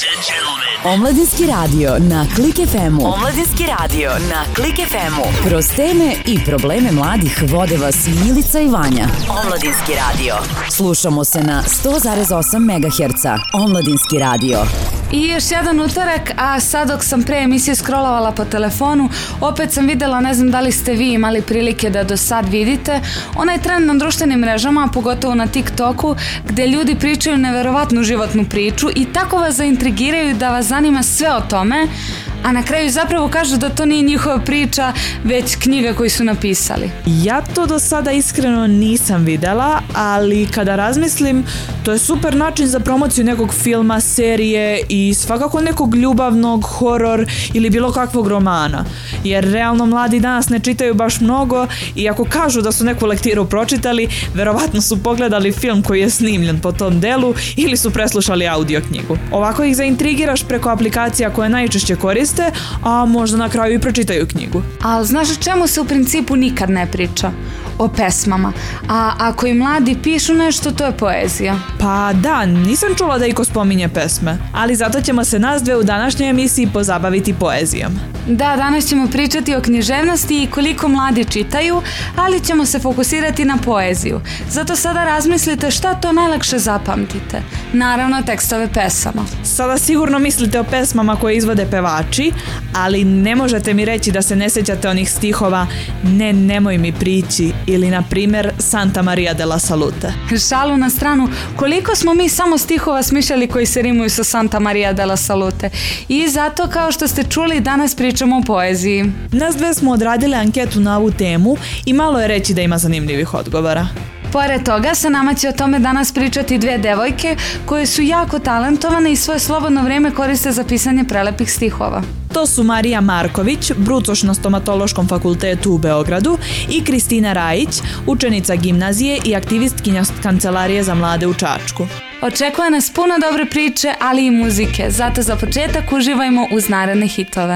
and gentlemen. Omladinski radio na Klik FM-u. Omladinski radio na Klik FM-u. Kroz teme i probleme mladih vode vas Milica i Vanja. Omladinski radio. Slušamo se na 100,8 MHz. Omladinski radio. I još jedan utorak, a sad dok sam pre emisije scrollovala po telefonu, opet sam videla, ne znam da li ste vi imali prilike da do sad vidite, onaj trend na društvenim mrežama, pogotovo na TikToku, gde ljudi pričaju neverovatnu životnu priču i tako vas zaintrigiraju da vas zanima sve o tome, a na kraju zapravo kažu da to nije njihova priča, već knjiga koju su napisali. Ja to do sada iskreno nisam videla, ali kada razmislim, to je super način za promociju nekog filma, serije i svakako nekog ljubavnog, horor ili bilo kakvog romana. Jer realno mladi danas ne čitaju baš mnogo i ako kažu da su neku lektiru pročitali, verovatno su pogledali film koji je snimljen po tom delu ili su preslušali audio knjigu. Ovako ih zaintrigiraš preko aplikacija koje najčešće koriste, a možda na kraju i pročitaju knjigu. Ali znaš o čemu se u principu nikad ne priča? O pesmama. A ako i mladi pišu nešto, to je poezija. Pa da, nisam čula da iko spominje pesme, ali zato ćemo se nas dve u današnjoj emisiji pozabaviti poezijom. Da, danas ćemo pričati o književnosti i koliko mladi čitaju, ali ćemo se fokusirati na poeziju. Zato sada razmislite šta to najlakše zapamtite. Naravno, tekstove pesama. Sada sigurno mislite o pesmama koje izvode pevači, ali ne možete mi reći da se ne sjećate onih stihova Ne, nemoj mi prići ili na primjer Santa Maria della Salute. Šalu na stranu, koliko smo mi samo stihova smišljali koji se rimuju sa Santa Maria della Salute. I zato, kao što ste čuli, danas pričamo o poeziji. Nas dve smo odradile anketu na ovu temu i malo je reći da ima zanimljivih odgovora. Pored toga, sa nama će o tome danas pričati dve devojke koje su jako talentovane i svoje slobodno vrijeme koriste za pisanje prelepih stihova. To su Marija Marković, brucoš na Stomatološkom fakultetu u Beogradu, i Kristina Rajić, učenica gimnazije i aktivistkinja Kancelarije za mlade u Čačku. Očekuje nas puno dobre priče, ali i muzike, zato za početak uživajmo uz naredne hitove.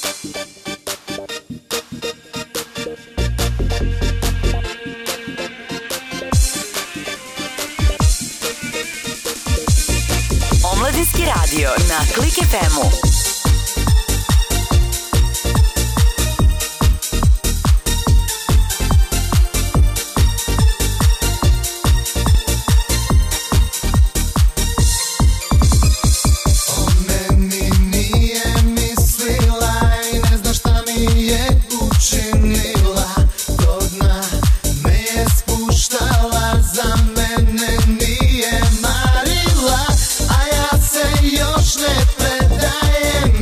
Omladinski radio na Klik FM-u. Još ne predajem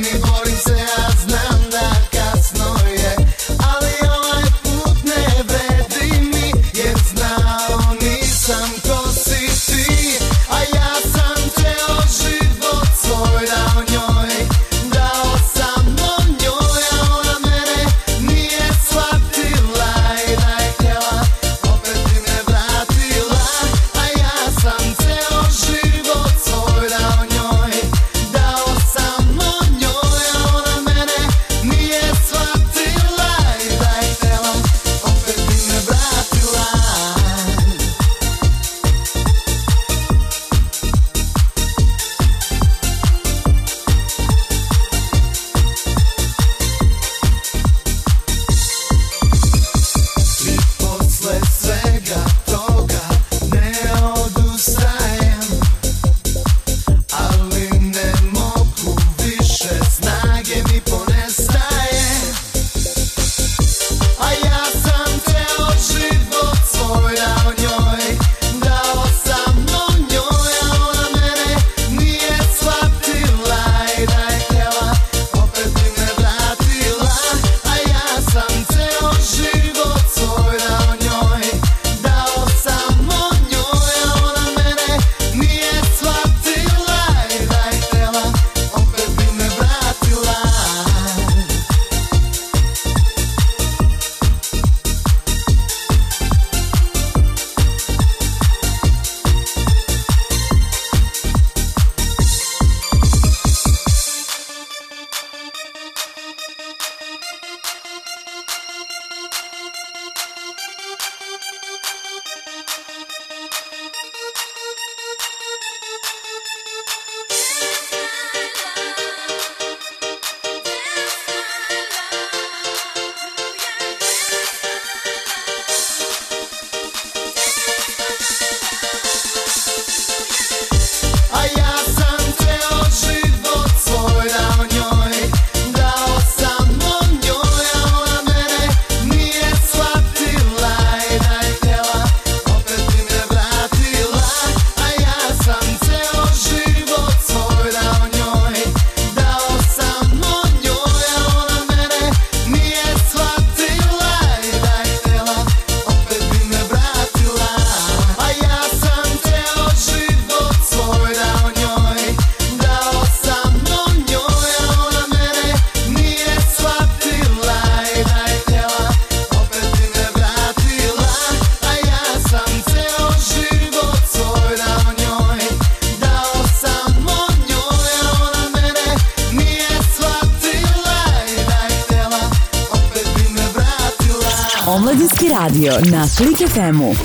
Omladinski radio na Click FM-u.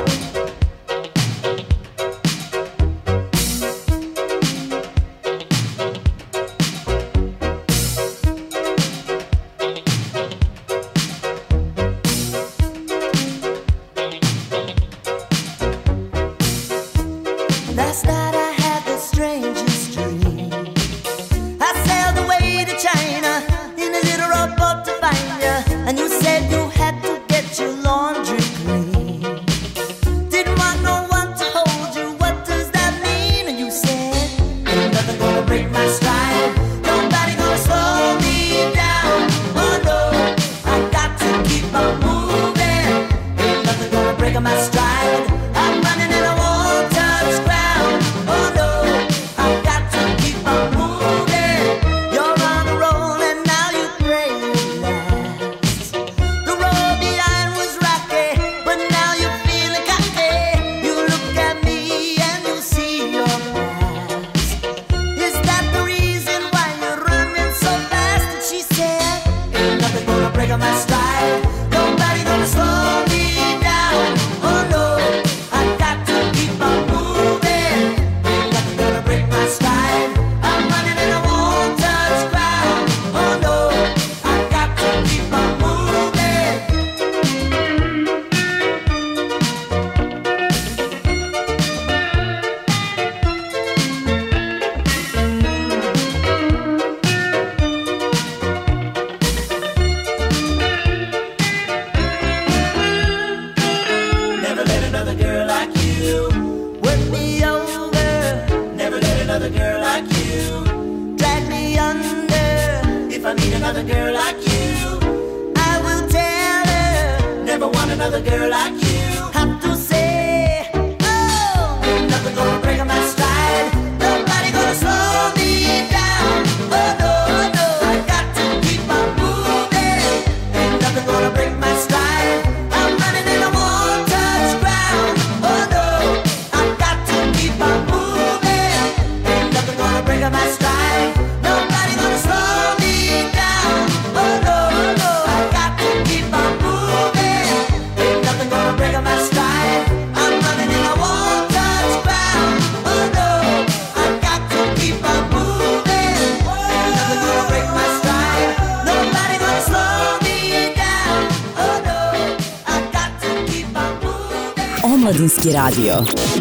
Omladinski radio.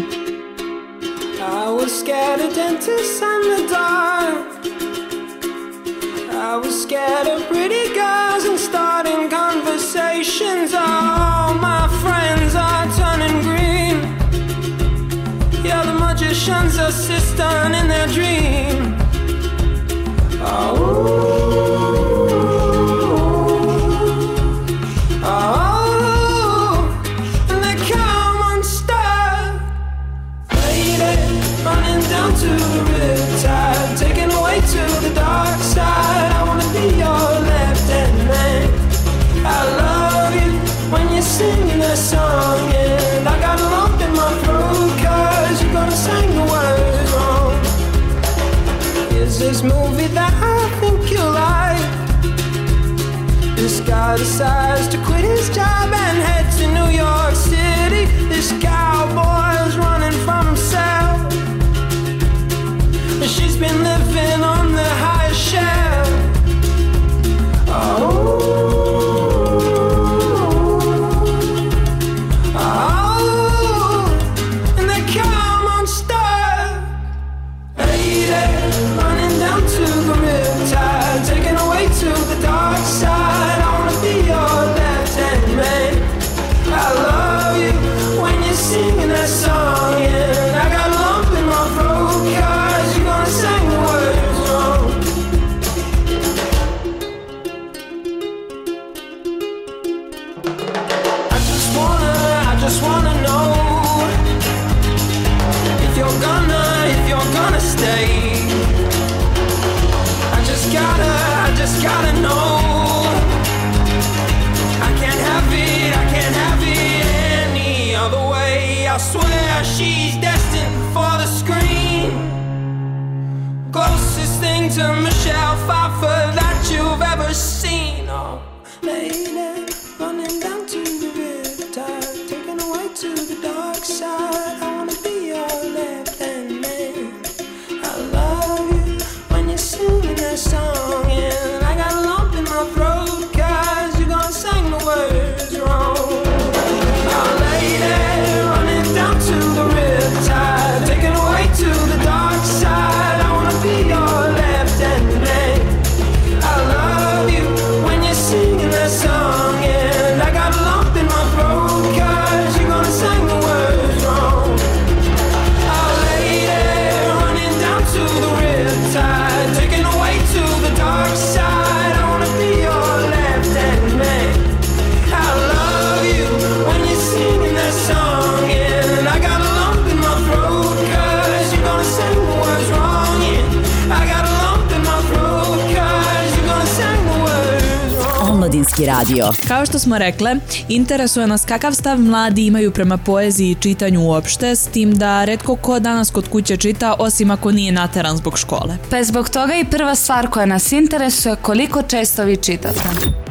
I was scared of dentists and the dark. I was scared of pretty girls and starting conversations. All my friends are turning green. Yeah, the magician's assistant in their dream. Down to the riptide, taken away to the dark side. I wanna be your left-hand man. I love you when you're singing that song, and I got a lump in my throat 'cause you're gonna sing the words wrong. Is this movie that I think you like? This guy decides to quit his job and head to New York City. This cowboy's running from himself. She's been living on the high shelf. And they come unstuck. Lady, running down to the riptide, taken away to the dark side. I wanna be your left-hand man. I love you when you're singing that song, and I got a lump in my throat 'cause you're gonna sing the words wrong. I just wanna know if you're gonna stay. I just gotta know. I can't have it any other way. I swear she's destined for the screen. Closest thing to Michelle Pfeiffer that you've ever seen. Oh, lady, running down to side. I wanna be your left-hand man. I love you when you're singing that song, and I got a lump in my throat 'cause you're gonna sing the words wrong. I'll lay there running down to the riptide, taken away to the dark side. I wanna be your left-hand man. I love you when you're singing that song, and I got a lump in my throat 'cause you're gonna sing the words wrong. I'll lay there running down to the riptide, taken away to the dark side. I wanna be your left-hand man. I love you when you're singing that song, and I got a lump in my throat 'cause you're gonna sing the words wrong. Yeah, I got a lump in my throat 'cause you're gonna sing the words wrong. Omladinski radio. Kao što smo rekle, interesuje nas kakav stav mladi imaju prema poeziji i čitanju uopšte, s tim da retko ko danas kod kuće čita, osim ako nije nateran zbog škole. Pa zbog toga i prva stvar koja nas interesuje, koliko često vi čitate.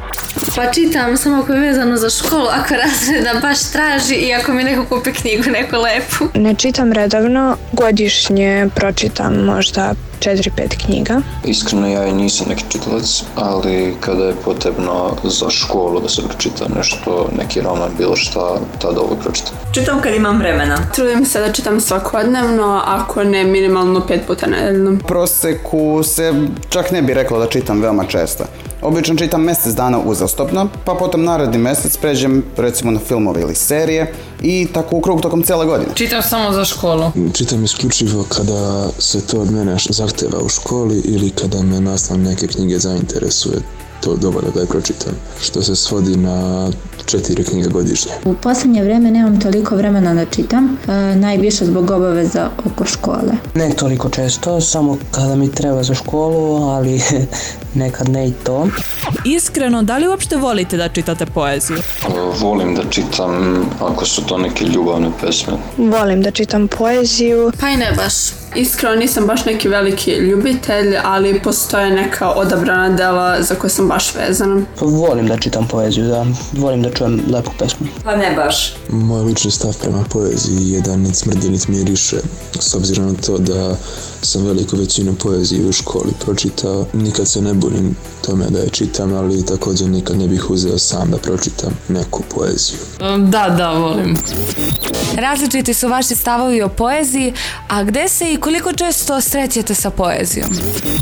Pa čitam samo ako je vezano za školu, ako razreda baš traži i ako mi neko kupi knjigu, neku lepu. Ne čitam redovno, godišnje pročitam možda 4-5 knjiga. Iskreno ja i nisam neki čitalac, ali kada je potrebno za školu da se pročita nešto, neki roman, bilo šta, tada uvijek pročitam. Čitam kad imam vremena. Trudim se da čitam svakodnevno, ako ne minimalno 5 puta nedeljno. U proseku se čak ne bi rekla da čitam veoma često. Obično čitam mjesec dana uzastopno, pa potom naredni mjesec pređem recimo na filmove ili serije i tako u krug tokom cijele godine. Čitam samo za školu. Čitam isključivo kada se to od mene zahteva u školi ili kada me nastav neke knjige zainteresuje. To dovoljno da je pročitam, što se svodi na 4 knjige godišnje. U posljednje vrijeme nemam toliko vremena da čitam, najviše zbog obaveza oko škole. Ne toliko često, samo kada mi treba za školu, ali nekad ne i to. Iskreno, da li uopšte volite da čitate poeziju? Volim da čitam ako su to neke ljubavne pesme. Volim da čitam poeziju. Pa i ne baš. Iskreno nisam baš neki veliki ljubitelj, ali postoje neka odabrana dela za koje sam baš vezana. Volim da čitam poeziju, da. Volim da čujem lepu pesmu. Pa ne baš. Moj lični stav prema poeziji je da nit smrdi, nit miriše. S obzirom na to da sam veliku većinu poezije u školi pročitao, nikad se ne bunim tome da je čitam, ali također nikad ne bih uzeo sam da pročitam neku poeziju. Da, volim. Različiti su vaši stavovi o poeziji, a gde se i koliko često srećete sa poezijom?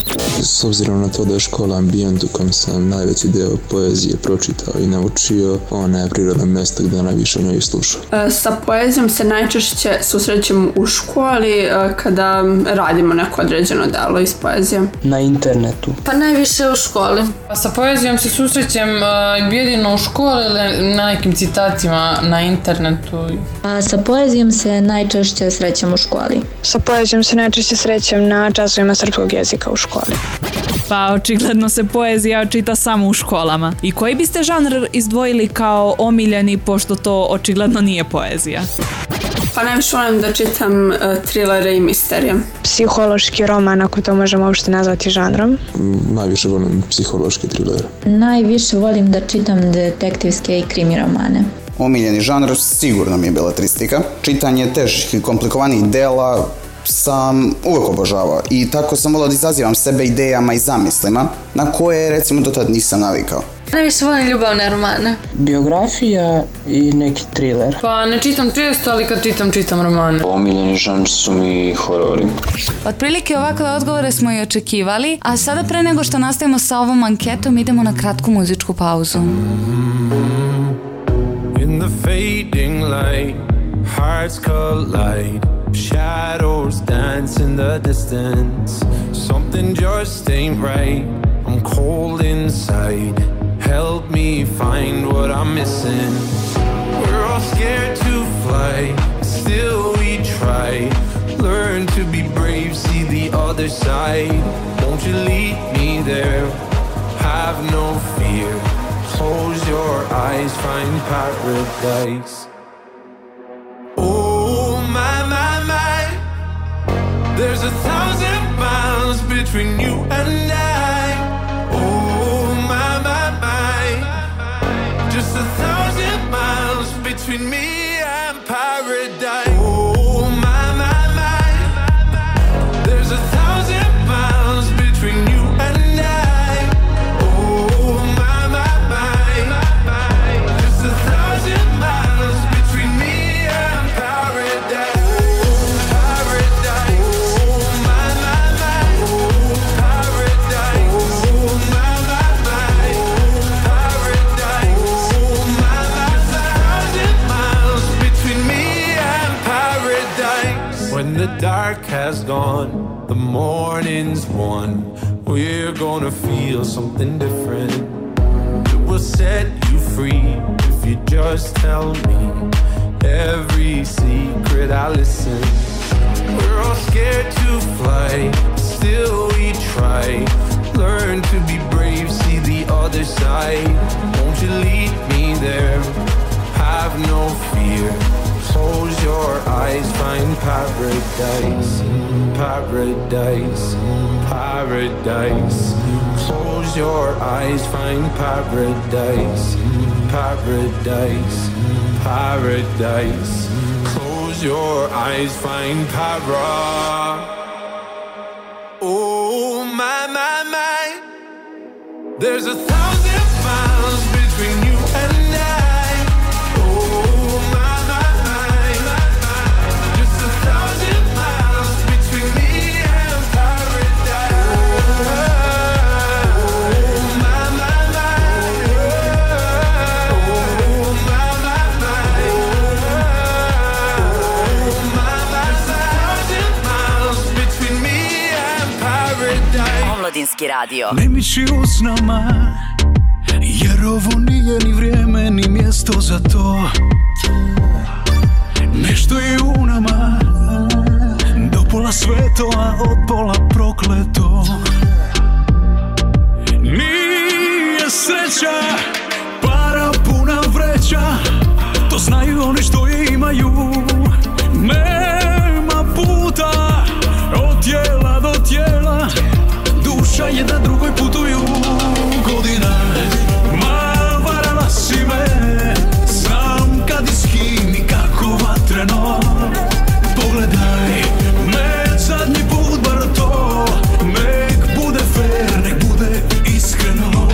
S obzirom na to da je škola ambijent u kojem sam najveći deo poezije pročitao i naučio, ona je prirodno mjesto gdje najviše o njoj slušam. Sa poezijom se najčešće susrećemo u školi kada radimo neko određeno delo iz poezije. Na internetu. Pa najviše u školi. Sa poezijom se susrećem jedino u školi ili na nekim citatima na internetu. Sa poezijom se najčešće srećem u školi. Sa poezijom se najčešće srećem na časovima srpskog jezika u školi. Pa očigledno se poezija čita samo u školama. I koji biste žanr izdvojili kao omiljeni, pošto to očigledno nije poezija? Pa najviše volim da čitam trilere i misterije. Psihološki roman, ako to možemo uopšte nazvati žanrom. Najviše volim psihološke trilere. Najviše volim da čitam detektivske i krimi romane. Omiljeni žanr sigurno mi je beletristika. Čitanje težih i komplikovanih dela sam uvijek obožavao i tako sam volio da izazivam sebe idejama i zamislima na koje recimo do tad nisam navikao. Najviše volim ljubavne romane. Biografija i neki thriller. Pa ne čitam često, ali kad čitam romane. Omiljeni žanr su mi horori. Otprilike ovakve odgovore smo i očekivali, a sada pre nego što nastavimo sa ovom anketom idemo na kratku muzičku pauzu. In the fading light, hearts collide, shadows dance in the distance. Something just ain't right, I'm cold inside. Help me find what I'm missing. We're all scared to fly, still we try. Learn to be brave, see the other side. Won't you lead me there? Have no fear. Close your eyes, find paradise. Oh my, my, my. There's 1,000 miles between you and I. Oh my, my, my. Just 1,000 miles between me and paradise. the morning's won. We're gonna feel something different. It will set you free if you just tell me every secret I listen. We're all scared to fly, still we try. Learn to be brave, see the other side. Won't you lead me there? Have no fear. Close your eyes, find paradise. Paradise, paradise. Close your eyes, find paradise. Paradise, paradise. Close your eyes, find para. Oh my, my, my. There's 1,000 miles between you and I. Oh my, my, my. Just 1,000 miles between me and paradise. Oh my, my, my. Oh my, my, my. Oh my, my, 1,000 miles between me and paradise. Omladinski radio. Ne miči usnama, jer ovo nije ni vrijeme ni mjesto za to. Nešto je u nama, do pola sveto, a od pola prokleto. Nije sreća, para puna vreća, to znaju oni što je imaju. Nema puta, od tijela do tijela, duša je da drugoj putuju. Godina, mal varala si me, znam kad i s kim i kako vatreno. Pogledaj me zadnji put, bar to, nek bude fair, nek bude iskreno.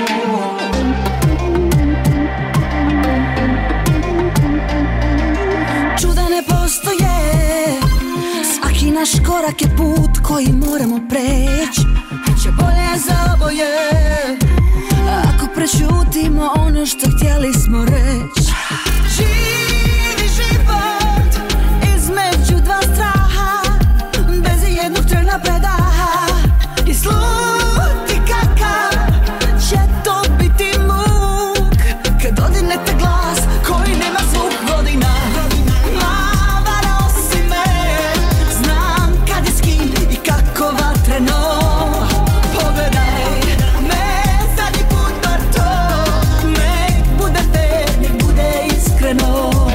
Čuda ne postoje, svaki naš korak je put koji moramo preći. Biće bolje za oboje ako prešutimo ono što htjeli smo reći. Živi život između dva straha, bez jednog trena predaha. I sluti kakav će to biti muk kad odinete glas koji nema zvuk. Godina, mavaro si me, znam kad i s kim i kako vatreno. Pogledaj me zadnji put, bar to, nek bude fair, nek bude iskreno.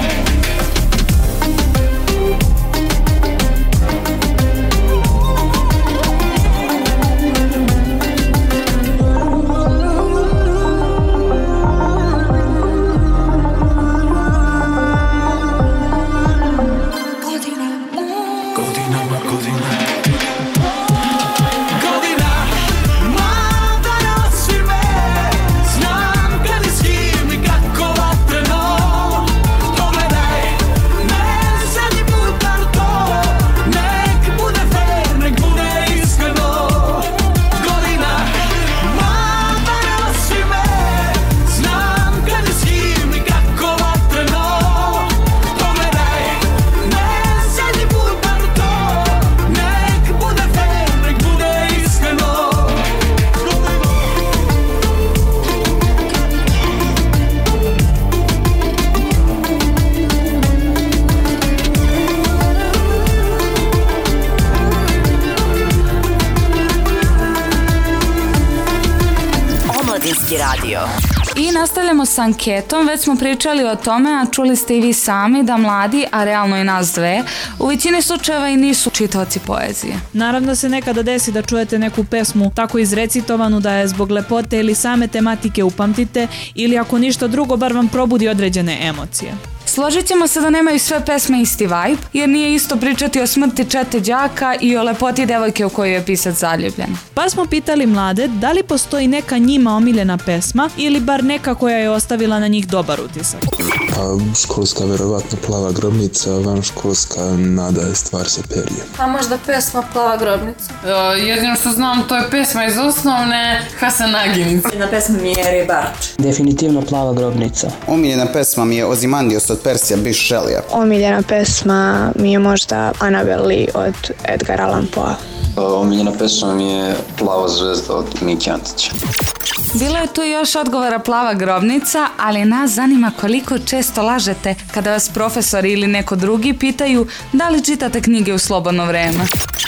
Godina, mavaro si me, znam kad i s kim i kako vatreno. Pogledaj me zadnji put, bar to, nek bude fair, nek bude iskreno. Godina, mavaro si me, znam kad i s kim i kako vatreno. Pogledaj me zadnji put, bar to, nek bude fair, nek bude iskreno. Omladinski radio. I nastavljamo s anketom, već smo pričali o tome, a čuli ste i vi sami da mladi, a realno i nas dve, u većini slučajeva i nisu čitaoci poezije. Naravno se nekada desi da čujete neku pesmu tako izrecitovanu da je zbog lepote ili same tematike upamtite, ili ako ništa drugo bar vam probudi određene emocije. Složit ćemo se da nemaju sve pesme isti vibe, jer nije isto pričati o smrti čete đaka i o lepoti devojke u kojoj je pisac zaljubljen. Pa smo pitali mlade da li postoji neka njima omiljena pesma ili bar neka koja je ostavila na njih dobar utisak. Školska verovatno Plava grobnica, van školska Nada je stvar se perje. A možda pesma Plava grobnica. Jedino što znam, to je pesma iz osnovne Hasan Aginic. Jedna pesma mi je Ribarč. Definitivno Plava grobnica. Omiljena pesma mi je Ozymandias od Persija Bysshe Shelleya. Omiljena pesma mi je možda Annabelle Lee od Edgara Allan Poe. Omiljena pesma mi je Plava zvezda od Miki Antića. Bilo je tu još odgovora Plava grobnica, ali nas zanima koliko često lažete kada vas profesori ili neko drugi pitaju da li čitate knjige u slobodno vreme.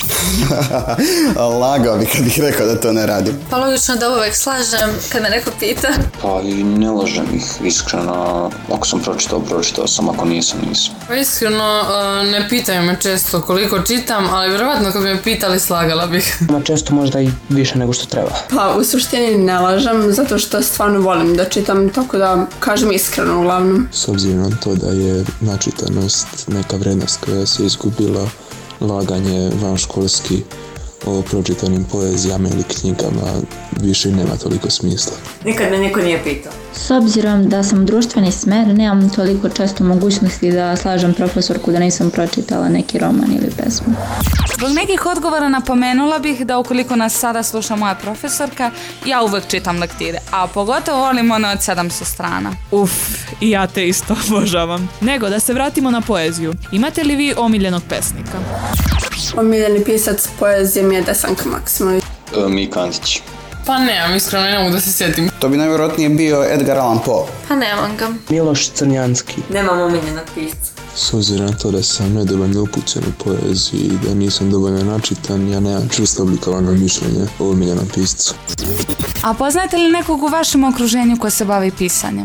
Lagao bi kad bih rekao da to ne radim. Pa logično da uvek slažem kad me neko pita. Pa i ne lažem ih, iskreno. Ako sam pročitao sam, ako nisam. Pa iskreno, ne pitaju me često koliko čitam, ali vjerovatno kad bi me pitali slagala bih. Često možda i više nego što treba. Pa u suštini ne lažem, zato što stvarno volim da čitam, tako da kažem iskreno uglavnom. S obzirom na to da je načitanost neka vrednost koja se izgubila, laganje vanškolski o pročitanim poezijama ili knjigama više nema toliko smisla. Nikad me niko nije pitao. S obzirom da sam društveni smer, nemam toliko često mogućnosti da slažem profesorku da nisam pročitala neki roman ili pesmu. Zbog nekih odgovora napomenula bih da ukoliko nas sada sluša moja profesorka, ja uvek čitam lektire, a pogotovo volim one od 700 strana. I ja te isto obožavam. Nego da se vratimo na poeziju. Imate li vi omiljenog pesnika? Omiljeni pisac poezije mi je Desanka Maksimović. Mika Antić. Pa nemam, iskreno ne mogu da se sjetim. To bi najvjerojatnije bio Edgar Allan Poe. Pa nemam ga. Miloš Crnjanski. Nemam omiljenog pisca. S obzirom na to da sam nedovoljno upućen u poeziji i da nisam dovoljno načitan, ja nemam čvrsto oblikovano mišljenje o omiljenom piscu. A poznajete li nekog u vašem okruženju ko se bavi pisanjem?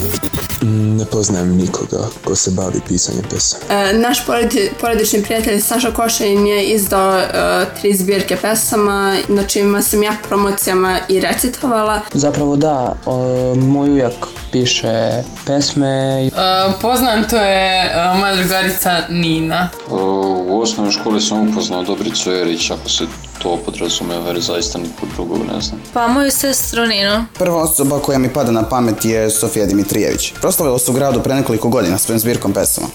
Ne poznajem nikoga ko se bavi pisanjem pesama. Naš porodični prijatelj Saša Košanin je izdao 3 zbirke pesama, na čima sam ja promocijama i recitovala. Zapravo da, moj ujak piše pesme. Poznam, to je moja drugarica Nina. U osnovnoj školi sam upoznao Dobricu Erić, ako se to podrazumeva, jer zaista nikog drugog ne znam. Pa moju sestru Ninu. Prva osoba koja mi pada na pamet je Sofija Dimitrijević. Proslavila se u gradu pre nekoliko godina svojim zbirkom pesama.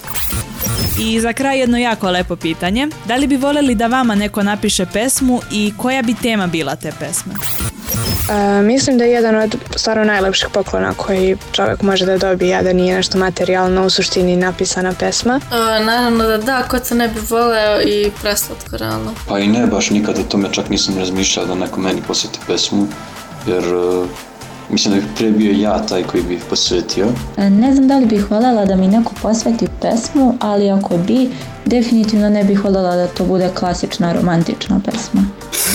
I za kraj jedno jako lepo pitanje. Da li bi voljeli da vama neko napiše pesmu i koja bi tema bila te pesme? Mislim da je jedan od stvarno najlepših poklona koji čovjek može da dobije, a da nije nešto materijalno, u suštini napisana pesma. Naravno da, ko se ne bi voleo i preslatko realno. Pa i ne, baš nikada o tome čak nisam razmišljao da neko meni posveti pesmu, jer mislim da bih prije bio ja taj koji bih posvetio. Ne znam da li bih voljela da mi neko posveti pesmu, ali ako bi, definitivno ne bih voljela da to bude klasična romantična pesma.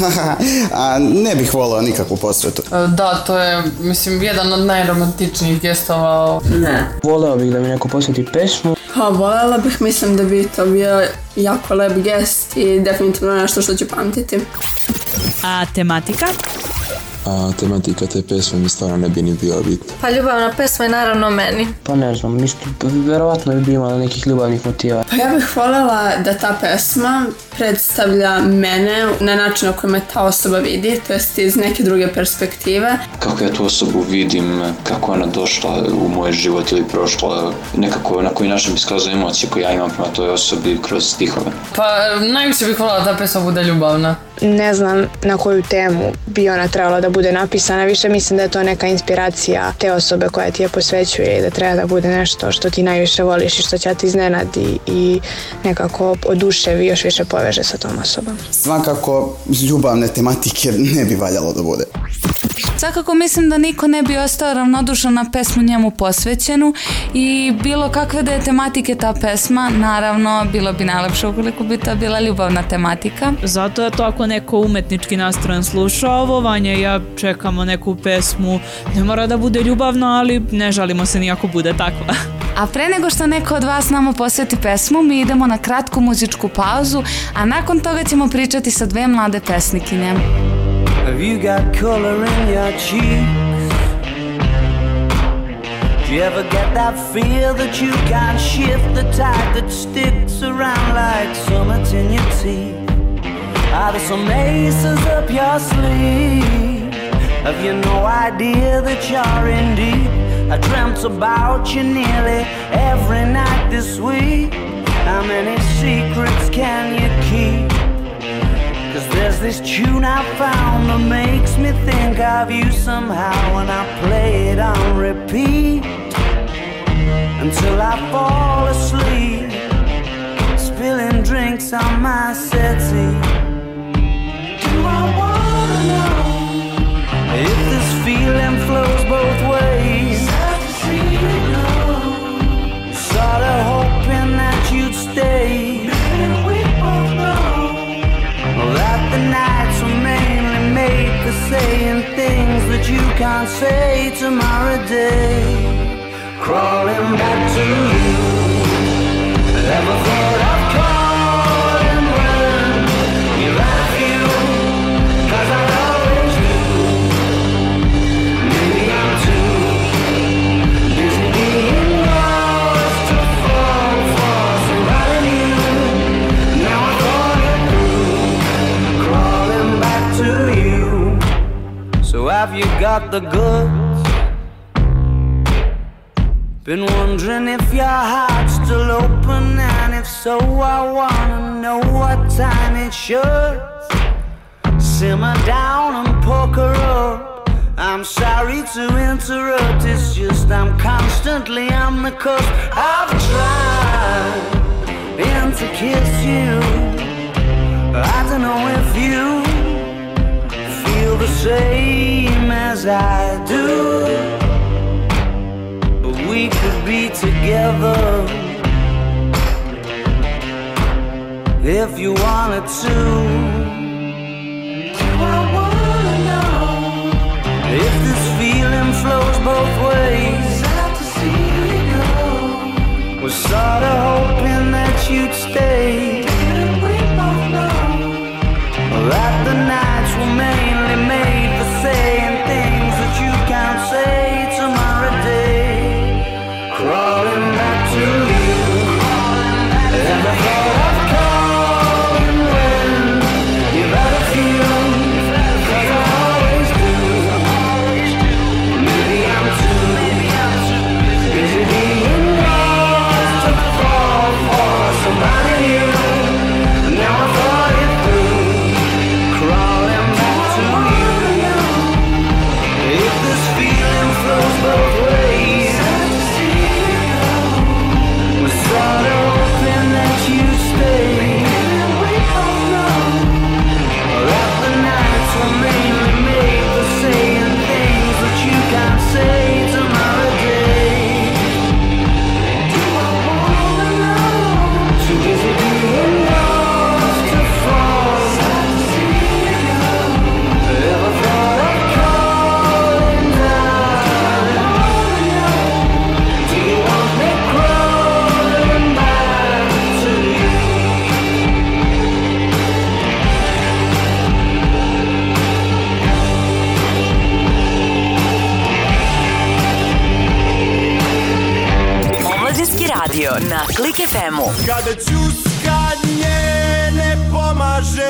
A ne bih volio nikakvu posvetu. Da, to je, mislim, jedan od najromantičnijih gestova. Ne. Voleo bih da mi neko posveti pesmu. Pa voljela bih, mislim da bi to bio jako lep gest i definitivno nešto što ću pamtiti. A tematika? A tematika te pesme mi stvarno ne bi ni bila bitna. Pa ljubavna pesma je naravno meni. Pa ne znam, verovatno bi imala nekih ljubavnih motiva. Pa ja bih voljela da ta pesma predstavlja mene na način na koji me ta osoba vidi, to jest iz neke druge perspektive. Kako ja tu osobu vidim, kako ona došla u moj život ili prošla, nekako na koji način iskazuje emocije koje ja imam prema toj osobi kroz stihove. Pa najviše bih voljela da ta pesma bude ljubavna. Ne znam na koju temu bi ona trebala da bude napisana, više mislim da je to neka inspiracija te osobe koja ti je posvećuje i da treba da bude nešto što ti najviše voliš i što će te iznenadi i nekako oduševi još više poveže sa tom osobom. Svakako ljubavne tematike ne bi valjalo da bude. Svakako mislim da niko ne bi ostao ravnodušan na pesmu njemu posvećenu i bilo kakve da je tematike ta pesma, naravno bilo bi najlepše ukoliko bi to bila ljubavna tematika. Zato je to ako neko umetnički nastrojen sluša ovo, Vanja i ja čekamo neku pesmu, ne mora da bude ljubavna, ali ne žalimo se ni ako bude takva. A pre nego što neko od vas nama posveti pesmu, mi idemo na kratku muzičku pauzu, a nakon toga ćemo pričati sa 2 mlade pesnikinje. Have you got color in your cheeks? Do you ever get that feel that you can't shift, the tide that sticks around like summits in your teeth? Are there some aces up your sleeve? Have you no idea that you're in deep? I dreamt about you nearly every night this week. How many secrets can you keep? 'Cause there's this tune I found that makes me think of you somehow, and I play it on repeat until I fall asleep, spilling drinks on my settee. saying things that you can't say tomorrow day. Crawling back to you. Ever thought of calling when you've had a few? 'Cause I always do. Maybe I'm too busy being lost to fall for somebody new. Now I thought it through. Crawling back to you. So have you got the goods? Been wondering if your heart's still open, and if so, I wanna know what time it should. Simmer down and poker up. I'm sorry to interrupt, it's just I'm constantly on the cusp. I've tried and to kiss you. I don't know if you feel the same as I do. We could be together if you wanted to. I wanna know if this feeling flows both ways. Sad to see you go. Was sorta hoping that you'd stay. Didn't we both know that the nights were mainly made for saying things that you can't say tomorrow day. Crawling back to you. Ever thought of calling when you've had a few? 'Cause I always do. Maybe I'm too busy being lost to fall for somebody new. Now I thought it through. Crawling back to you. If this feeling flows both ways. Sorta hoping that you stay. That the nights were mainly made for saying things that you can't say tomorrow day. Do I wanna know? Too busy being lost to fall. Sad to see you go. Ever thought of calling down? Do you want me crawling back to you? Omladinski radio na Klik FM-u. Kada čuskanje ne pomaže,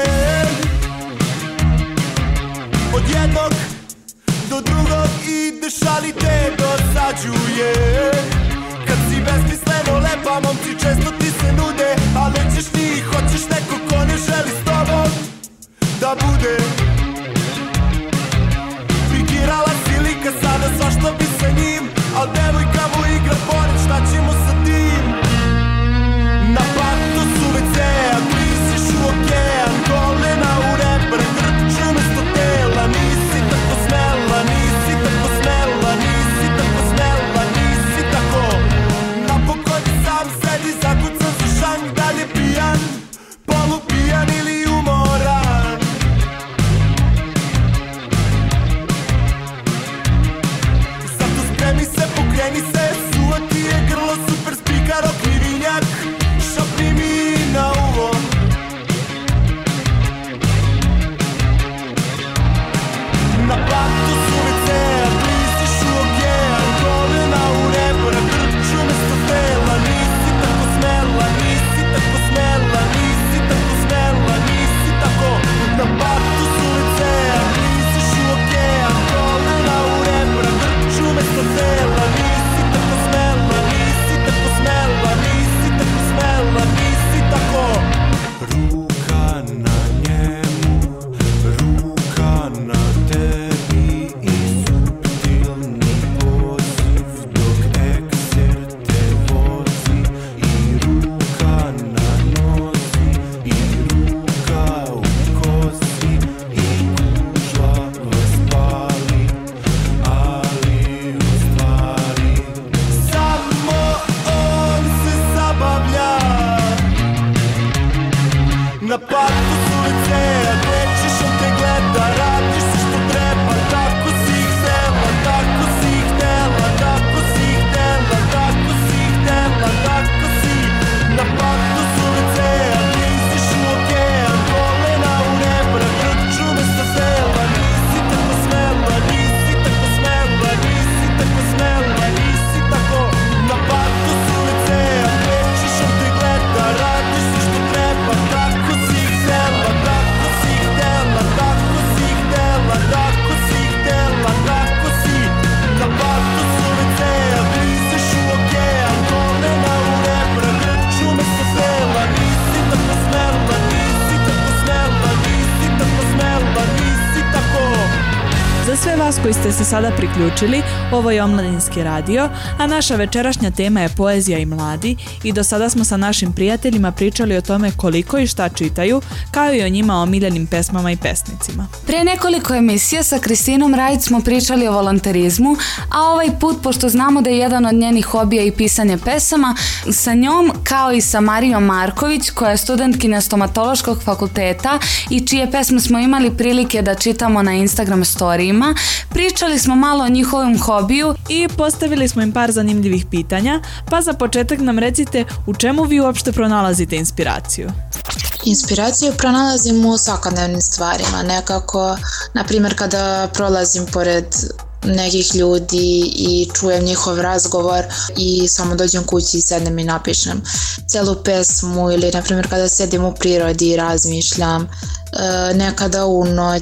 od jednog do drugog ideš, ali te dosađuje. Kad si besmisleno lepa, momci često ti se nude, a nećeš ti, hoćeš neko ko ne želi s tobom da bude. Fingirala si lika, sada svašta bi sa njim, al devojka mu igra pored, šta ćemo sa tim? Na partu su WC, a klisiš u okean, kolena u reper, grču umesto tela. Nisi tako smela, nisi tako smela, nisi tako smela, nisi tako. Napokon sam sedi, zakucan za šank, dalje pijan, polupijan ili umoran. Zato spremi se, pokreni se, suva ti je grlo, super vas koji ste se sada priključili, ovo je Omladinski radio, a naša večerašnja tema je poezija i mladi i do sada smo sa našim prijateljima pričali o tome koliko i šta čitaju, kao i o njima omiljenim pesmama i pesnicima. Pre nekoliko emisija sa Kristinom Rajić smo pričali o volonterizmu, a ovaj put, pošto znamo da je jedan od njenih hobija i pisanje pesama, sa njom, kao i sa Marijom Marković, koja je studentkinja stomatološkog fakulteta i čije pesme smo imali prilike da čitamo na Instagram storijima, pričali smo malo o njihovom hobiju i postavili smo im par zanimljivih pitanja, pa za početak nam recite u čemu vi uopšte pronalazite inspiraciju? Inspiraciju pronalazim u svakodnevnim stvarima, nekako, na primjer kada prolazim pored nekih ljudi i čujem njihov razgovor i samo dođem kući i sednem i napišem celu pesmu, ili na primjer kada sedim u prirodi i razmišljam, nekada u noć,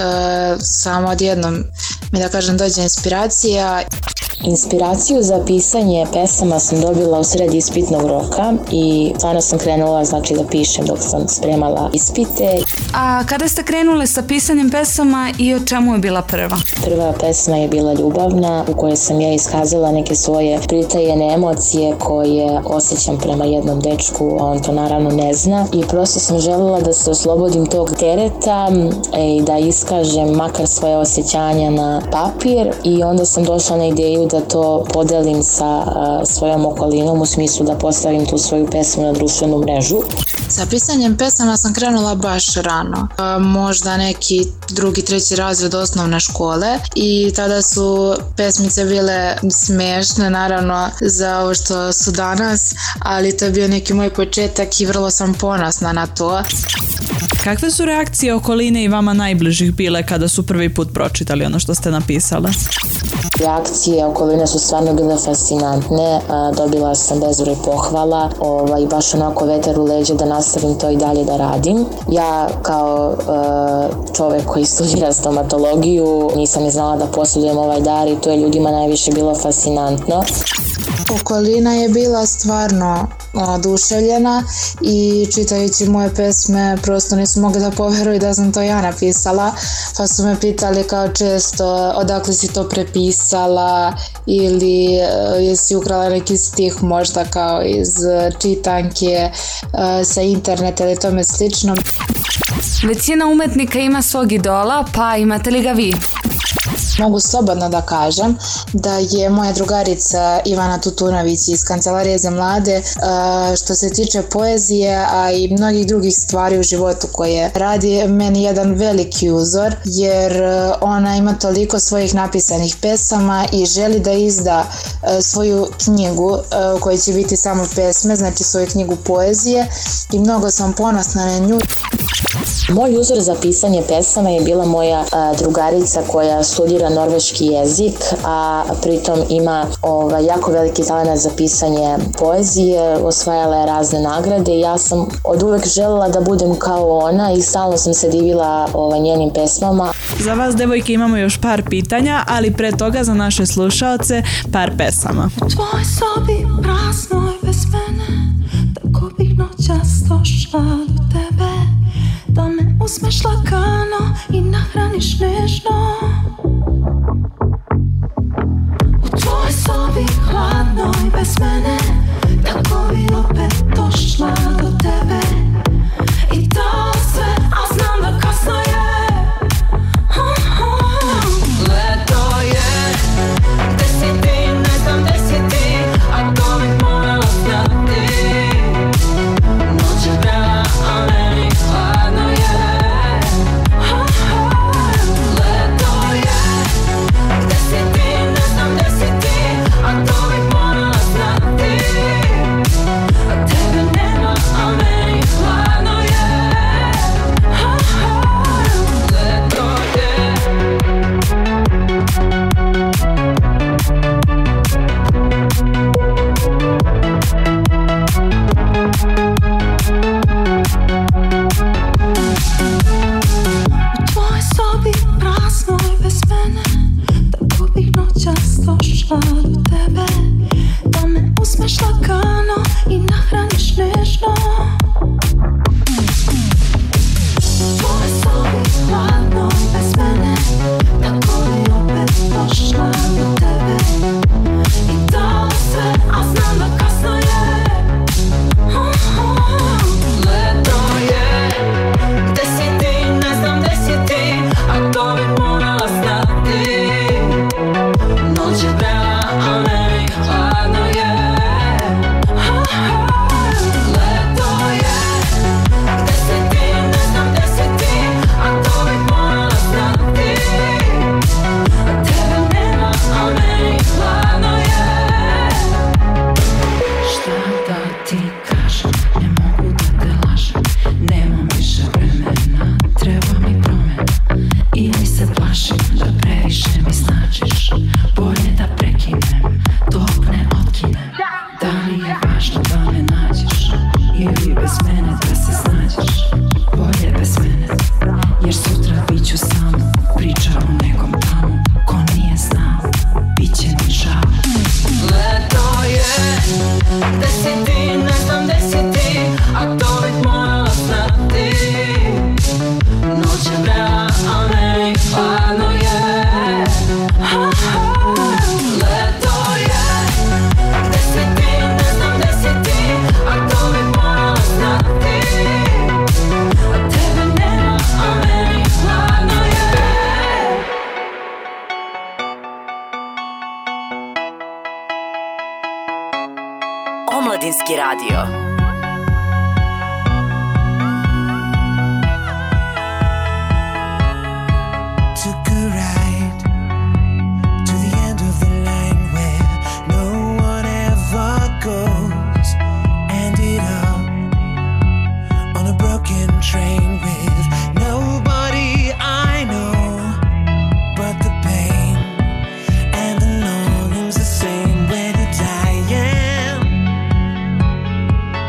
samo odjednom mi da kažem dođe inspiracija. Inspiraciju za pisanje pesama sam dobila u sred ispitnog roka i stvarno sam krenula da pišem dok sam spremala ispite. A kada ste krenule sa pisanjem pesama i o čemu je bila prva? Prva pesma je bila ljubavna, u kojoj sam ja iskazala neke svoje pritajene emocije koje osjećam prema jednom dečku, a on to naravno ne zna, i prosto sam željela da se oslobodim tog tereta i da iskažem makar svoje osjećanja na papir, i onda sam došla na ideju da to podelim sa svojom okolinom, u smislu da postavim tu svoju pesmu na društvenu mrežu. Sa pisanjem pesama sam krenula baš rano, možda neki 2., 3. razred osnovne škole, i tada su pesmice bile smiješne, naravno za ovo što su danas, ali to je bio neki moj početak i vrlo sam ponosna na to. Kakve su reakcije okoline i vama najbližih bile kada su prvi put pročitali ono što ste napisale? Reakcije okoline su stvarno bile fascinantne, dobila sam bezbroj pohvala, baš onako vetar u leđa da nastavim to i dalje da radim. Ja kao čovjek koji studira stomatologiju nisam ni znala da posjedujem ovaj dar, i to je ljudima najviše bilo fascinantno. Okolina je bila stvarno oduševljena i čitajući moje pesme prosto nisu mogli da poveruju da sam to ja napisala, pa su me pitali kao često odakle si to prepisala ili jesi ukrala neki stih možda kao iz čitanke sa interneta ili tome slično. Većina umetnika ima svog idola, pa imate li ga vi? Mogu slobodno da kažem da je moja drugarica Ivana Tutunović iz Kancelarije za mlade, što se tiče poezije, a i mnogih drugih stvari u životu koje radi, meni jedan veliki uzor, jer ona ima toliko svojih napisanih pesama i želi da izda svoju knjigu u kojoj će biti samo pesme, znači svoju knjigu poezije, i mnogo sam ponosna na nju. Moj uzor za pisanje pesama je bila moja drugarica koja studira norveški jezik, a pritom ima jako veliki talent za pisanje poezije, osvajala je razne nagrade i ja sam od uvek željela da budem kao ona i stalno sam se divila njenim pesmama. Za vas, devojke, imamo još par pitanja, ali pre toga za naše slušaoce par pesama. U tvoj sobi praznoj bez mene, tako bih noćas došla do tebe, da me uzmeš lagano i nahraniš nežno. U tvoj sobi hladnoj bez mene, tako bi opet došla do tebe, i to sve, a znam da kasno je. Leto je, gde si ti, ne znam gde si ti, a to bih morala znati. Noć je vrela, a meni hladno je. Leto je, gde si ti, ne znam gde si ti, a to bih morala znati. to bih morala znati. Noć je vrela, a meni hladno je. Leto je, gde si ti, ne znam gde si ti, a to bih morala znati. Tebe nema, a meni hladno je. Šta da ti kažem, ne mogu da te lažem, nemam više vremena, treba mi promena. Ili se plašim da previše mi značiš, bolje da prekinem dok ne otkinem. Da li je važno da me nađeš, ili bez mene da se snađeš, bolje bez mene, jer sutra bit ću samo priča o nekom tamo ko nije znao, bit će mi žao. Leto je, gde si ti, ne znam gde si ti, a to bih morala znati. Noć je vrela, a meni hladno je. Leto je, gde si ti, ne znam gde si ti, a to bih morala znati. Tebe nema, a meni hladno je. Omladinski radio. Took a ride to the end of the line where no one ever goes. Ended up on a broken train with nobody I know, but the pain and the longing's the same when you're dying.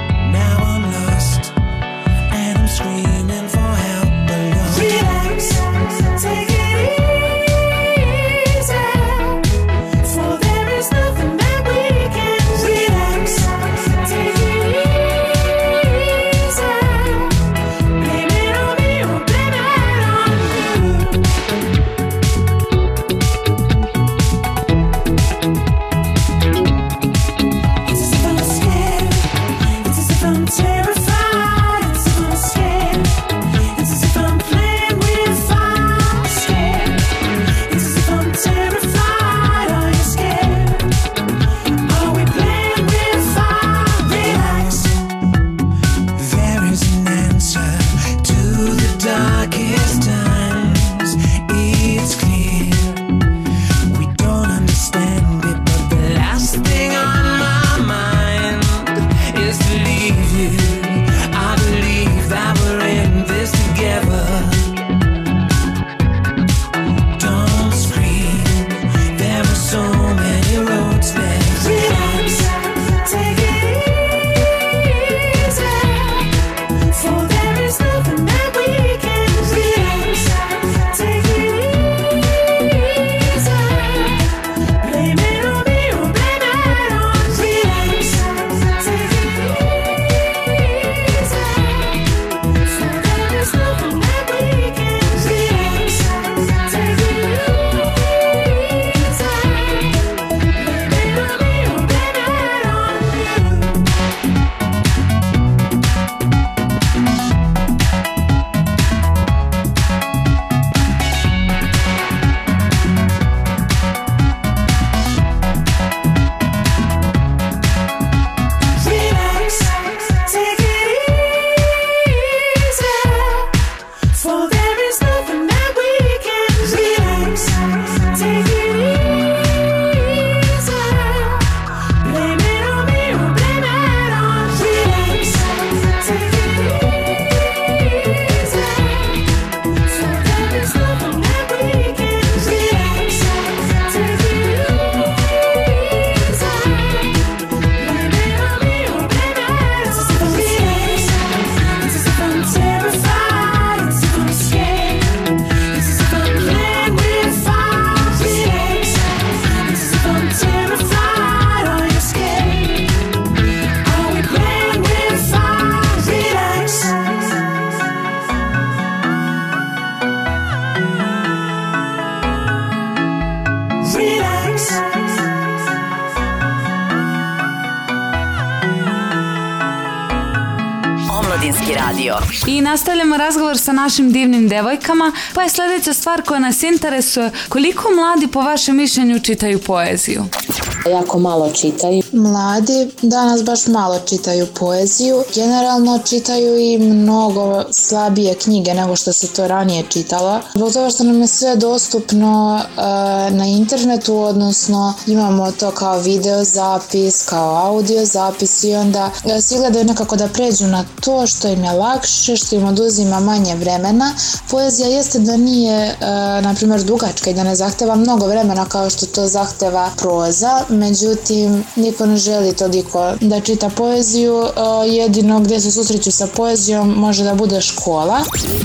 radio. I nastavljamo razgovor sa našim divnim devojkama, pa je sljedeća stvar koja nas interesuje, koliko mladi po vašem mišljenju čitaju poeziju? Jako malo čitaju. Mladi danas baš malo čitaju poeziju. Generalno čitaju i mnogo slabije knjige nego što se to ranije čitalo. Zbog toga što nam je sve dostupno na internetu, odnosno imamo to kao video zapis, kao audio zapis i onda svi gledaju nekako da pređu na to što im je lakše, što im oduzima manje vremena. Poezija jeste da nije, na primjer, dugačka i da ne zahteva mnogo vremena kao što to zahteva proza, međutim, niko ne želi toliko da čita poeziju, jedino gdje se susreću sa poezijom može da bude škola.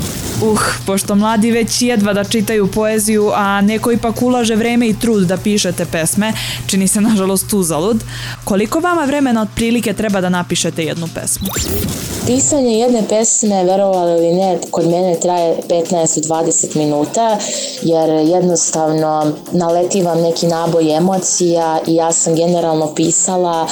Pošto mladi već jedva da čitaju poeziju, a neko ipak ulaže vreme i trud da pišete pesme, čini se nažalost uzalud, koliko vama vremena otprilike treba da napišete jednu pesmu? Pisanje jedne pesme, verovali ili ne, kod mene traje 15-20 minuta, jer jednostavno naletivam neki naboj emocija i ja sam generalno pisala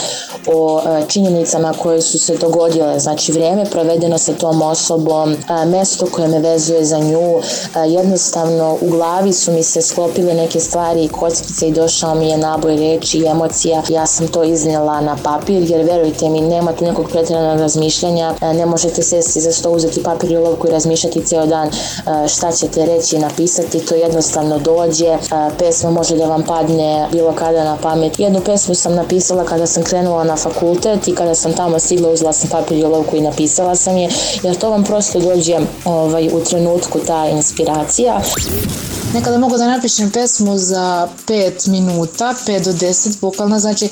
o činjenicama koje su se dogodile, znači vrijeme provedeno sa tom osobom, mesto koje me vezuje za nju, jednostavno u glavi su mi se sklopile neke stvari i kockice i došao mi je naboj reči i emocija. Ja sam to iznijela na papir, jer verujte mi, nema tu nekog pretjeranog razmišljanja, ne možete sesti za sto, uzeti papir i olovku i razmišljati ceo dan šta ćete reći i napisati, to jednostavno dođe. Pesma može da vam padne bilo kada na pamet. Jednu pesmu sam napisala kada sam krenula na fakultet i kada sam tamo stigla, uzela sam papir i olovku i napisala sam je, jer to vam prosto dođe u trenutku, ta inspiracija. Nekada mogu da napišem pesmu za 5 minuta, 5 do 10 bukvalno, znači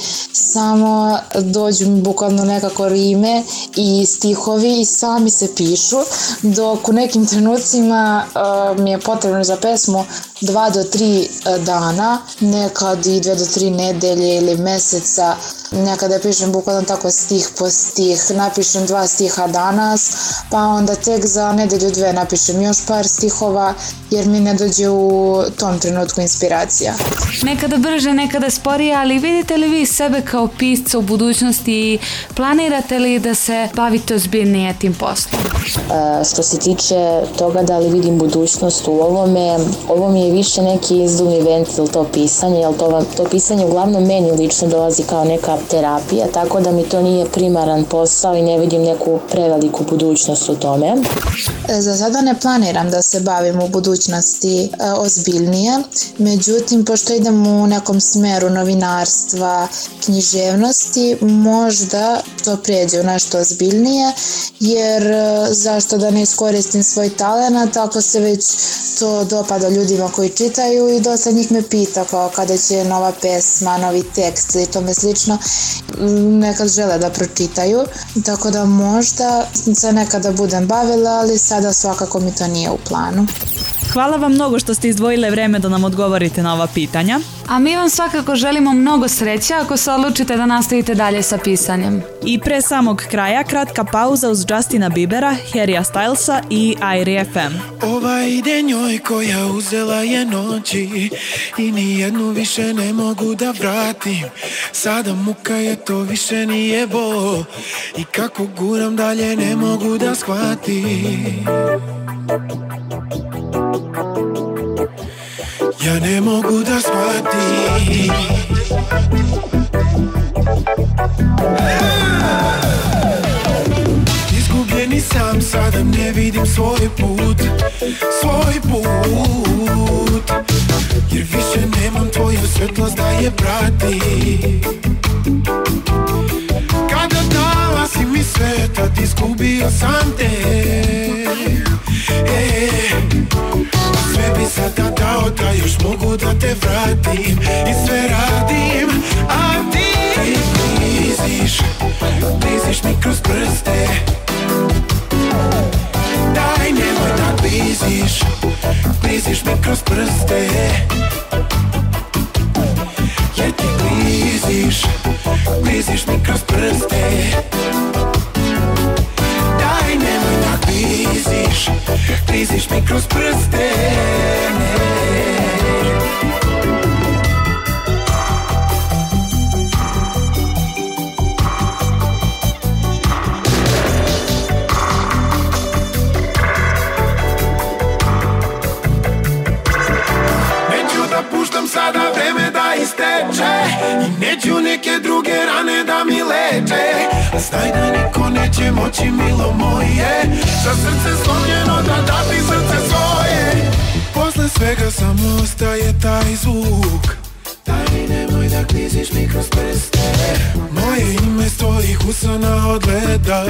samo dođu mi bukvalno nekako rime i stihovi i sami se pišu, dok u nekim trenucima mi je potrebno za pesmu 2 do 3 dana, nekad i 2 do 3 nedelje ili meseca. Nekada pišem bukvalno tako stih po stih, napišem 2 stiha danas, pa onda tek za nedelju 2 napišem još par stihova, jer mi ne dođe u tom trenutku inspiracija. Nekada brže, nekada sporije, ali vidite li vi sebe kao pisca u budućnosti i planirate li da se bavite ozbiljnije tim poslom? Što se tiče toga da li vidim budućnost u ovome, ovo mi je više neki izduvni ventil, to pisanje, jer to pisanje uglavnom meni lično dolazi kao neka terapija, tako da mi to nije primaran posao i ne vidim neku preveliku budućnost u tome. Za sada ne planiram da se bavim u budućnosti ozbiljnije, međutim, pošto idem u nekom smeru novinarstva, književnosti, možda to prijeđe u nešto ozbiljnije, jer zašto da ne iskoristim svoj talent ako se već to dopada ljudima koji čitaju i dosta njih me pita kao kada će nova pesma, novi tekst i tome slično, nekad žele da pročitaju, tako da možda se nekada budem bavila, ali sada svakako mi to nije u planu. Hvala vam mnogo što ste izdvojile vreme da nam odgovorite na ova pitanja. A mi vam svakako želimo mnogo sreće ako se odlučite da nastavite dalje sa pisanjem. I pre samog kraja, kratka pauza uz Justina Biebera, Harrya Stylesa i Airi FM. Ova ide njoj koja uzela je noći i nijednu više ne mogu da vratim. Sada muka je, to više nije bol i kako guram dalje ne mogu da shvatim. Ja ne mogu da shvatim. Izgubljeni sam, sada ne vidim svoj put. Jer više nemam tvoju svetlost da je pratim. Kada dala si mi sve, tad izgubio sam te. Sve bi sada dao da još mogu da te vratim i sve radim, a ti bliziš mi kroz prste. Daj nemoj da bliziš mi kroz prste. Jer ti bliziš mi kroz prste. Daj nemoj da bliziš mi kroz prste. neću neke druge rane da mi leče. A znaj da niko neće moći, milo moje, za srce slomljeno da dati srce svoje. Posle svega samo ostaje taj zvuk. Daj nemoj da kliziš mi kroz prste. Moje ime s tvojih usana odgleda.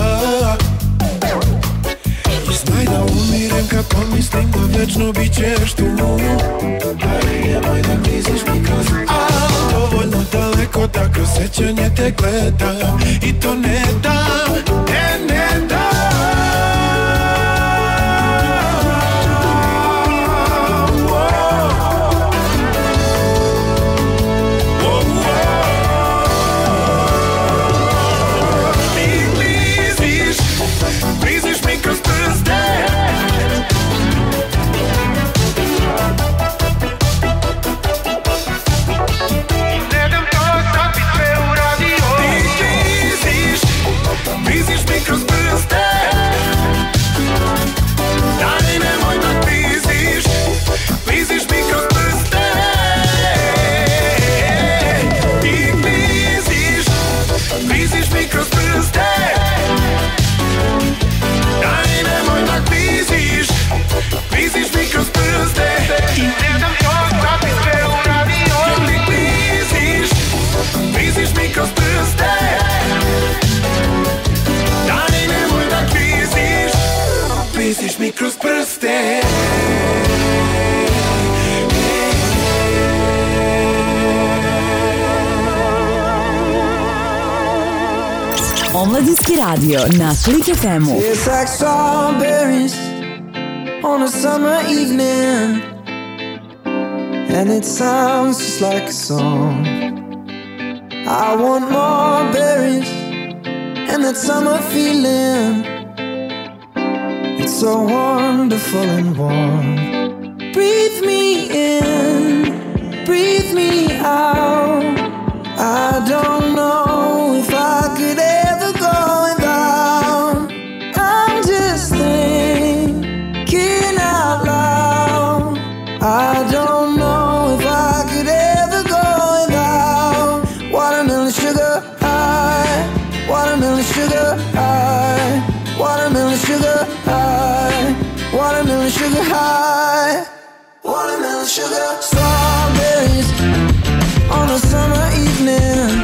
I znaj da umirem kad pomislim da večno bit ćeš tu. Daj nemoj da kliziš mi kroz prste. Dovoljno daleko da kroz sećanje te gledam. I to ne dam, ne dam. Mi kroz prste. Omladinski radio na Click FM-u. It's like strawberries on a summer evening, and it sounds just like a song. I want more berries and that summer feeling. It's so wonderful and warm. Breathe me in, breathe me out. I don't know if I could ever go without. I'm just thinking out loud. I don't know if I could ever go without. Watermelon sugar high, watermelon sugar high, watermelon sugar high, watermelon sugar high, watermelon sugar. Strawberries on a summer evening.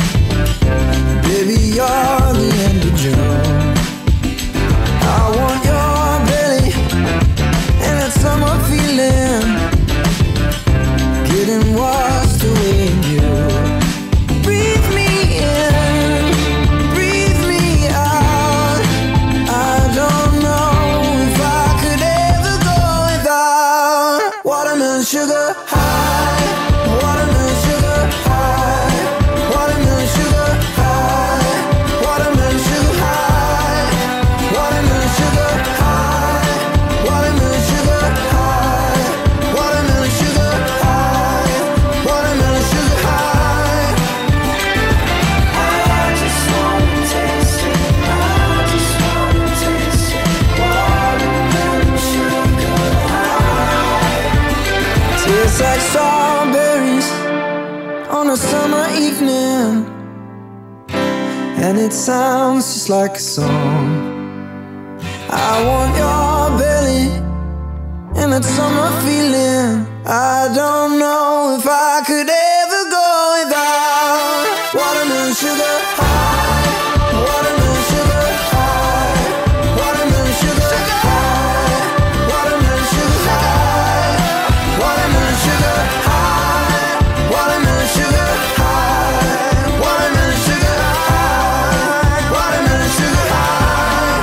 Baby, you're the end of June. I want your belly and that summer feeling, getting washed away in you. Breathe me in, breathe me out. I don't know if I could ever go without. Watermelon sugar high, watermelon sugar high, watermelon sugar high, watermelon sugar high, watermelon sugar high, watermelon sugar high, watermelon sugar high, watermelon sugar high. I just wanna taste it, I just wanna taste it, watermelon sugar high. Tastes like strawberries on a summer evening, and it sounds just like a song. I want your belly and that summer feeling. I don't know if I could ever go without. Watermelon sugar high, watermelon sugar high, watermelon sugar high, watermelon sugar high, watermelon sugar high, watermelon sugar high, watermelon sugar high, watermelon sugar high.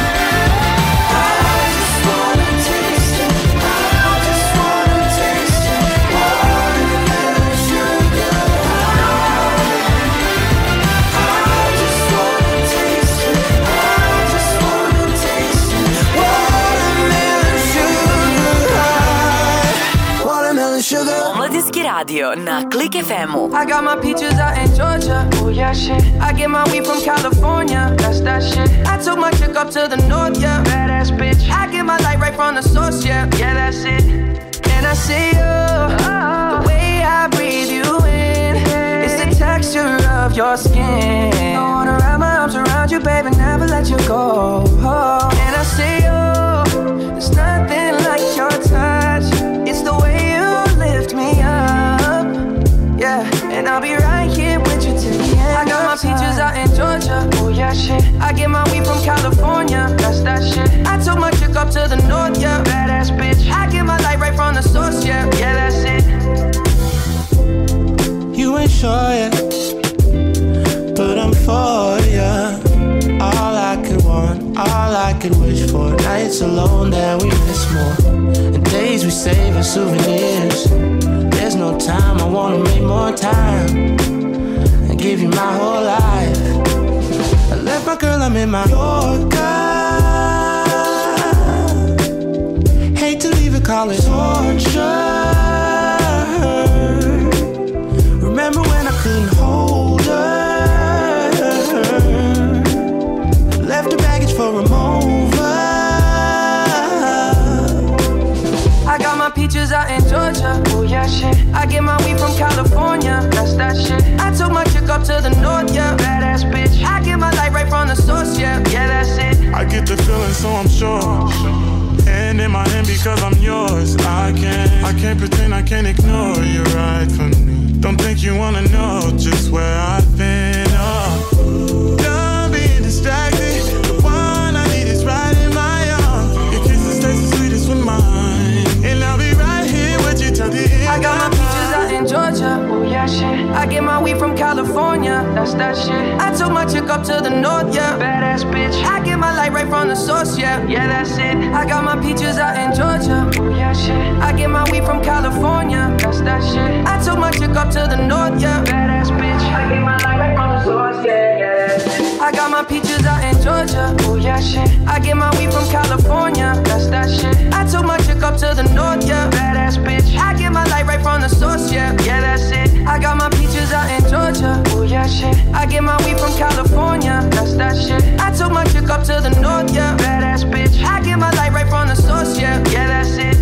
I just wanna taste it, I just wanna taste it, watermelon sugar high. I just wanna taste it, I just wanna taste it, watermelon sugar high, watermelon sugar. Omladinski radio na Click FM-u. I got my peaches out in Georgia. Oh yeah, shit. I get my weed from California. That's that shit. I took my chick up to the north, yeah. Badass bitch. I get my light right from the source, yeah. Yeah, that's it. And I see you, the way I breathe you in. It's your skin. I wanna wrap my arms around you, baby, never let you go. And I say, oh, there's nothing like your touch. It's the way you lift me up, yeah. And I'll be right here with you till the end. I got my peaches out in Georgia, oh yeah, shit. I get my weed from California, that's that shit. I took my chick up to the north, yeah, badass bitch. I get my light right from the source, yeah, yeah, that's it. You ain't sure yet, but I'm for ya. All I could want, all I could wish for. Nights alone that we miss more, and days we save as souvenirs. There's no time, I wanna make more time and give you my whole life. I left my girl, I'm in my Yorker. Hate to leave it, call it torture. Remember when I couldn't hold her? Left the baggage for a mover. I got my peaches out in Georgia, oh yeah, shit. I get my weed from California, that's that shit. I took my chick up to the north, yeah, badass bitch. I get my light right from the source, yeah, yeah, that's it. I get the feeling, so I'm sure. Hand in my hand because I'm yours. I can't pretend, I can't ignore you right from me. Don't think you wanna know just where I've been. Oh, done being distracted. The one I need is right in my arms. Your kisses taste the sweetest with mine, and I'll be right here with you till the end. I got my peaches out in Georgia, oh yeah, shit. I get my weed from California, that's that shit. I took my chick up to the north, yeah, badass bitch. I get my light right from the source, yeah, yeah, that's it. I got my peaches out in Georgia, oh yeah, shit. I get my weed from California, that's that shit. I took my chick up to the north, yeah, badass bitch. I get my light right from the source, yeah, yeah, that's it. I got my peaches out in Georgia, oh yeah, shit. I get my weed from California, that's that shit. I took my chick up to the north, yeah, badass bitch. I get my light right from the source, yeah, yeah, that's it. I got my peaches out in Georgia, oh yeah, shit. I get my weed from California, that's that shit. I took my chick up to the north, yeah, badass bitch. I get my light right from the source, yeah, yeah, that's it.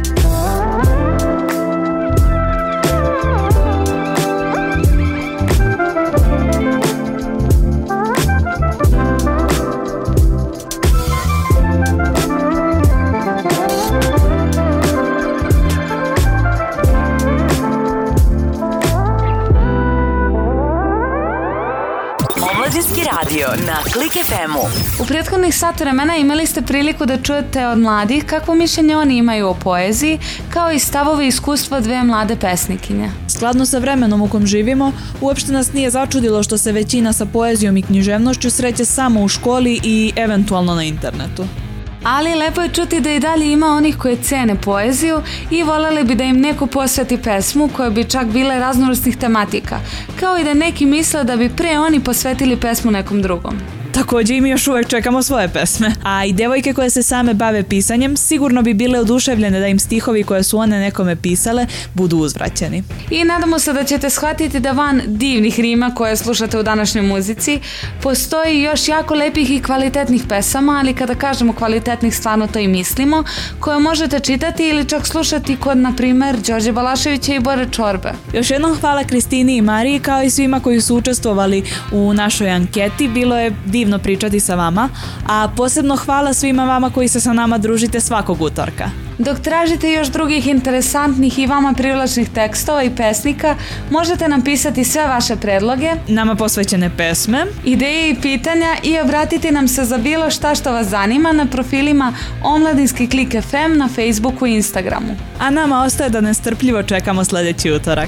Omladinski radio na Klik FM-u. U prethodnih sat vremena imali ste priliku da čujete od mladih kakvo mišljenje oni imaju o poeziji, kao i stavove i iskustva dve mlade pesnikinje. Skladno sa vremenom u kom živimo, uopšte nas nije začudilo što se većina sa poezijom i književnošću sreće samo u školi i eventualno na internetu. Ali lepo je čuti da i dalje ima onih koje cene poeziju i voljeli bi da im neko posveti pesmu koja bi čak bile raznovrsnih tematika, kao i da neki misle da bi pre oni posvetili pesmu nekom drugom. Takođe i mi još uvek čekamo svoje pesme. A i devojke koje se same bave pisanjem sigurno bi bile oduševljene da im stihovi koje su one nekome pisale budu uzvraćeni. I nadamo se da ćete shvatiti da van divnih rima koje slušate u današnjoj muzici postoji još jako lepih i kvalitetnih pesama, ali kada kažemo kvalitetnih stvarno to i mislimo, koje možete čitati ili čak slušati kod, na primer, Đorđe Balaševića i Bore Čorbe. Još jednom hvala Kristini i Mariji kao i svima koji su učestvovali u našoj anketi. Bilo je divno pričati sa vama, a posebno hvala svima vama koji se sa nama družite svakog utorka. Dok tražite još drugih interesantnih i vama privlačnih tekstova i pesnika, možete nam pisati sve vaše predloge, nama posvećene pesme, ideje i pitanja i obratiti nam se za bilo šta što vas zanima na profilima Omladinski Klik FM na Facebooku i Instagramu. A nama ostaje da nestrpljivo čekamo sljedeći utorak.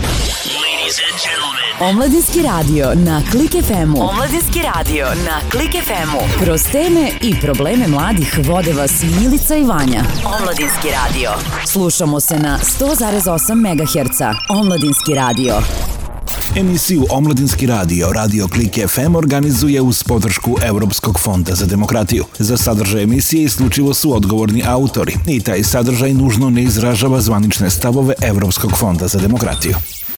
Omladinski radio na Klik FM-u. Omladinski radio na Klik FM-u. Kroz teme i probleme mladih vode vas Milica i Vanja. Omladinski radio. Slušamo se na 100,8 MHz. Omladinski radio. Emisiju Omladinski radio Radio Klik FM organizuje uz podršku Europskog fonda za demokratiju. Za sadržaj emisije isključivo su odgovorni autori i taj sadržaj nužno ne izražava zvanične stavove Europskog fonda za demokratiju.